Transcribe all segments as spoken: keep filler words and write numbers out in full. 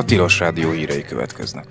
Tilos Rádió hírei következnek.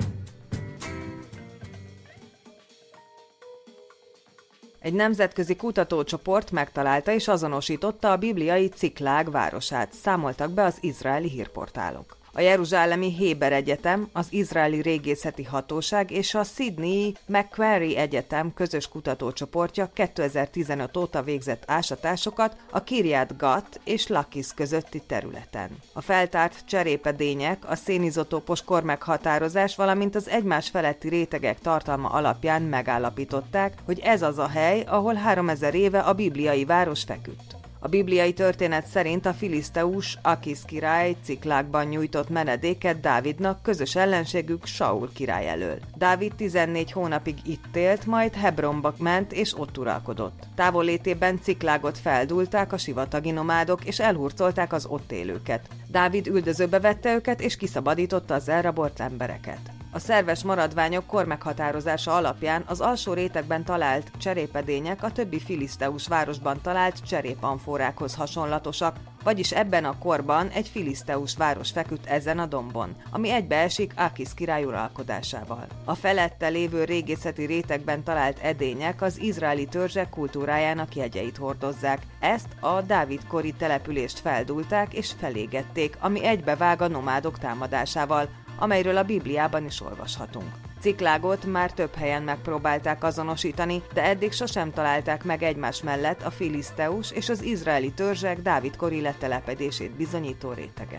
Egy nemzetközi kutatócsoport megtalálta és azonosította a bibliai Ciklág városát, számoltak be az izraeli hírportálok. A jeruzsálemi Héber Egyetem, az Izraeli Régészeti Hatóság és a Sydney Macquarie Egyetem közös kutatócsoportja kétezer-tizenöt óta végzett ásatásokat a Kiryat Gat és Lakis közötti területen. A feltárt cserépedények, a szénizotópos kormeghatározás, valamint az egymás feletti rétegek tartalma alapján megállapították, hogy ez az a hely, ahol háromezer éve a bibliai város feküdt. A bibliai történet szerint a filiszteus Akisz király Ciklágban nyújtott menedéket Dávidnak közös ellenségük Saul király elől. Dávid tizennégy hónapig itt élt, majd Hebronba ment és ott uralkodott. Távollétében Ciklágot feldúlták a sivatagi nomádok és elhurcolták az ott élőket. Dávid üldözőbe vette őket és kiszabadította az elrabolt embereket. A szerves maradványok kormeghatározása alapján az alsó rétegben talált cserépedények a többi filiszteus városban talált cserépanforákhoz hasonlatosak, vagyis ebben a korban egy filiszteus város feküdt ezen a dombon, ami egybeesik Akisz király uralkodásával. A felette lévő régészeti rétegben talált edények az izraeli törzsek kultúrájának jegyeit hordozzák. Ezt a Dávid-kori települést feldúlták és felégették, ami egybevág a nomádok támadásával, amelyről a Bibliában is olvashatunk. Ciklágot már több helyen megpróbálták azonosítani, de eddig sosem találták meg egymás mellett a filiszteus és az izraeli törzsek Dávid-kori letelepedését bizonyító réteget.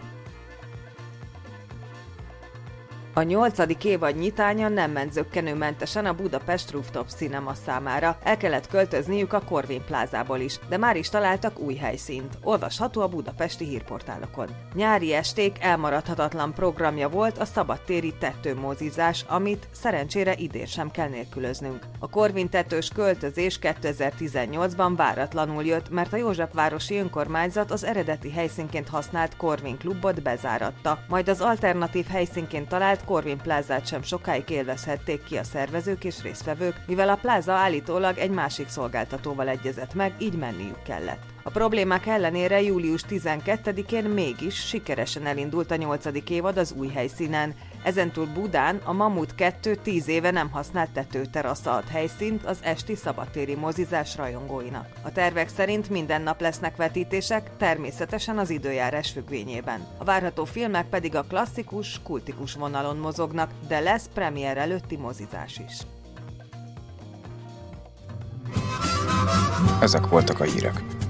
A nyolcadik évad nyitánya nem ment zökkenőmentesen a Budapest Rooftop Cinema számára. El kellett költözniük a Corvin plázából is, de már is találtak új helyszínt. Olvasható a budapesti hírportálokon. Nyári esték elmaradhatatlan programja volt a szabadtéri tetőmozizás, amit szerencsére idén sem kell nélkülöznünk. A Corvin tetős költözés kétezer-tizennyolcban váratlanul jött, mert a Józsefvárosi önkormányzat az eredeti helyszínként használt Corvin klubot bezáratta, majd az alternatív helyszínként talált Corvin plázát sem sokáig élvezhették ki a szervezők és résztvevők, mivel a pláza állítólag egy másik szolgáltatóval egyezett meg, így menniük kellett. A problémák ellenére július tizenkettedikén mégis sikeresen elindult a nyolcadik évad az új helyszínen. Ezentúl Budán a Mamut kettő tíz éve nem használt tetőterasza ad helyszínt az esti szabadtéri mozizás rajongóinak. A tervek szerint minden nap lesznek vetítések, természetesen az időjárás függvényében. A várható filmek pedig a klasszikus, kultikus vonalon mozognak, de lesz premier előtti mozizás is. Ezek voltak a hírek.